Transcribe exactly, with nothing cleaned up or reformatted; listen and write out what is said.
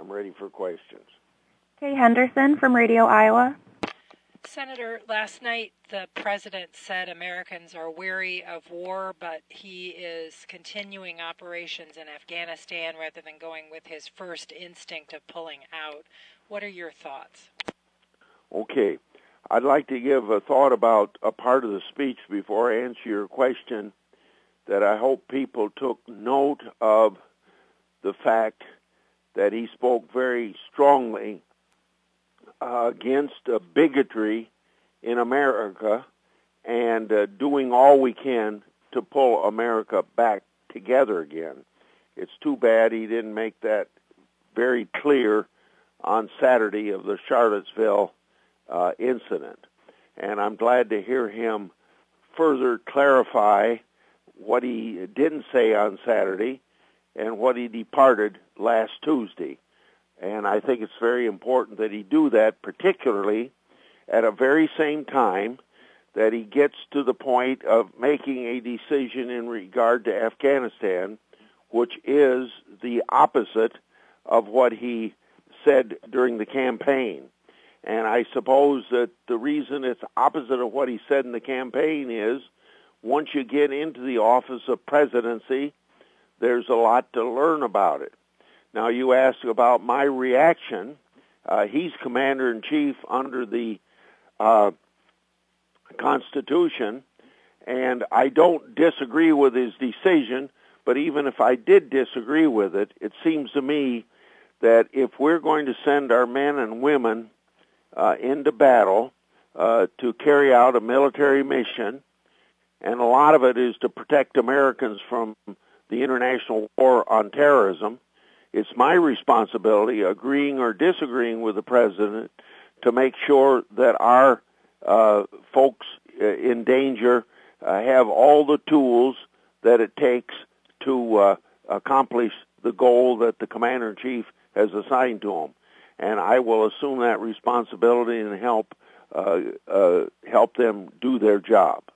I'm ready for questions. Kay Henderson from Radio Iowa. Senator, last night the president said Americans are weary of war, but he is continuing operations in Afghanistan rather than going with his first instinct of pulling out. What are your thoughts? Okay. I'd like to give a thought about a part of the speech before I answer your question, that I hope people took note of the fact that he spoke very strongly uh, against uh, bigotry in America and uh, doing all we can to pull America back together again. It's too bad he didn't make that very clear on Saturday of the Charlottesville uh, incident. And I'm glad to hear him further clarify what he didn't say on Saturday and what he departed last Tuesday. And I think it's very important that he do that, particularly at a very same time that he gets to the point of making a decision in regard to Afghanistan, which is the opposite of what he said during the campaign. And I suppose that the reason it's opposite of what he said in the campaign is once you get into the office of presidency, there's a lot to learn about it. Now, you asked about my reaction. Uh, he's commander-in-chief under the uh, Constitution, and I don't disagree with his decision, but even if I did disagree with it, it seems to me that if we're going to send our men and women uh, into battle uh, to carry out a military mission, and a lot of it is to protect Americans from the international war on terrorism, it's my responsibility, agreeing or disagreeing with the president, to make sure that our uh, folks in danger uh, have all the tools that it takes to uh, accomplish the goal that the commander-in-chief has assigned to them. And I will assume that responsibility and help uh, uh, help them do their job.